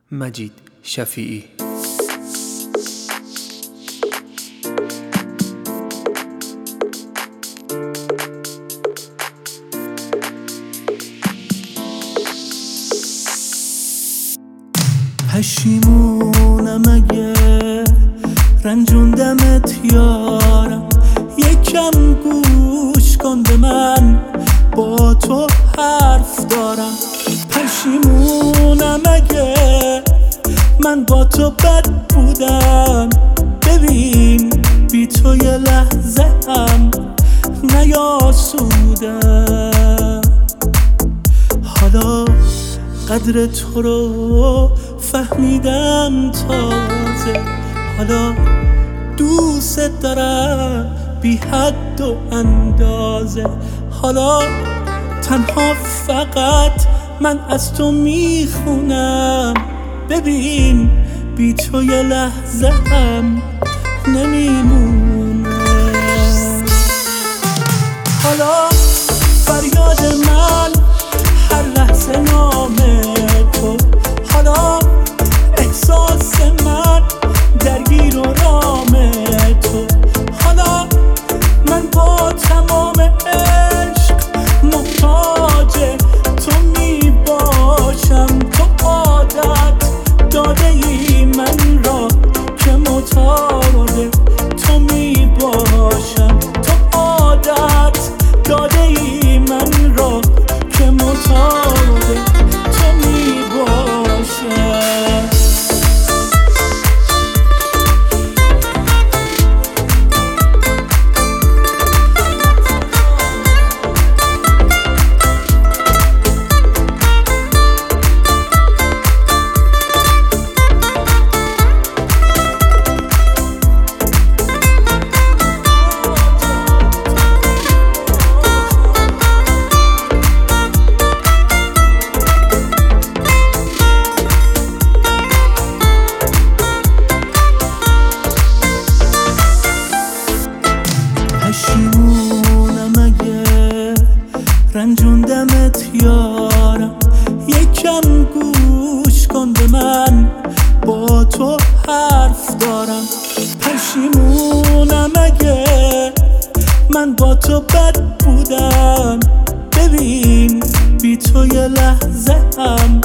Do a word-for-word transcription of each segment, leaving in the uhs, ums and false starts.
مجید شفیعی. پشیمونم اگه رنجوندمت یارم، یکم گوش کن به من، با تو حرف دارم. پشیمونم اگه من با تو بد بودم، ببین بی تو یه لحظه هم نیاسودم. حالا قدر تو رو فهمیدم تازه، حالا دوست دارم بی حد و اندازه. حالا تنها فقط من از تو میخونم، ببین بی تو یه لحظه هم نمیمونم. حالا فریاد من هر لحظه نامه تو، حالا احساس من درگیر و رام تو. حالا من با تمام عشق محتاج تو میباشم. تو عادت داده ای من را که معتاد تو میباشم. تو عادت داده ای من را که معتاد تو میباشم. پشیمونم اگه رنجوندمت یارم، یکم گوش کن به من، با تو حرف دارم. پشیمونم اگه من با تو بد بودم، ببین بی تو یه لحظه هم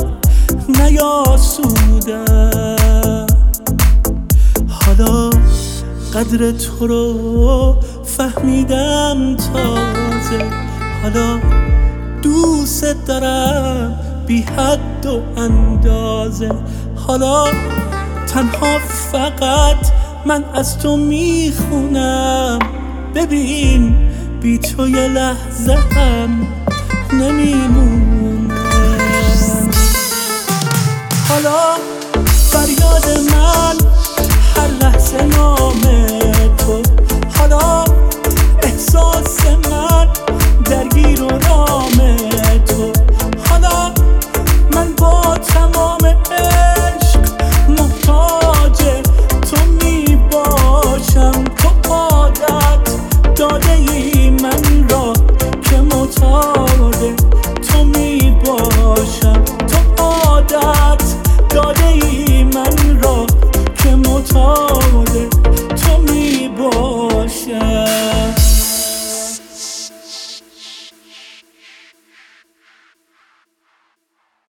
نیاسودم. حالا قدر تو رو فهمیدم تازه، حالا دوست دارم بی حد و اندازه. حالا تنها فقط من از تو میخونم، ببین بی تو یه لحظه هم نمیمونم. حالا فریاد من هر لحظه نامه تو، حالا احساس من درگیر و رام